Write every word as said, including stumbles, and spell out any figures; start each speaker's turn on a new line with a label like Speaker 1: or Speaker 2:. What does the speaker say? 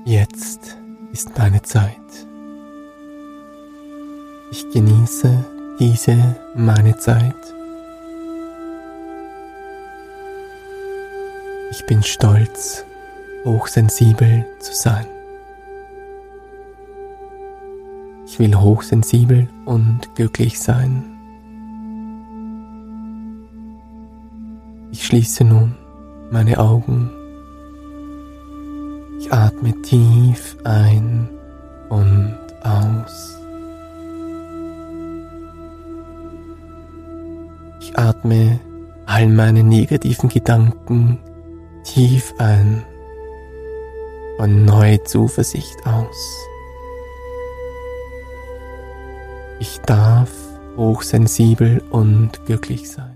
Speaker 1: Jetzt ist meine Zeit. Ich genieße diese meine Zeit. Ich bin stolz, hochsensibel zu sein. Ich will hochsensibel und glücklich sein. Ich schließe nun meine Augen. Ich atme tief ein und aus. Ich atme all meine negativen Gedanken tief ein und neue Zuversicht aus. Ich darf hochsensibel und glücklich sein.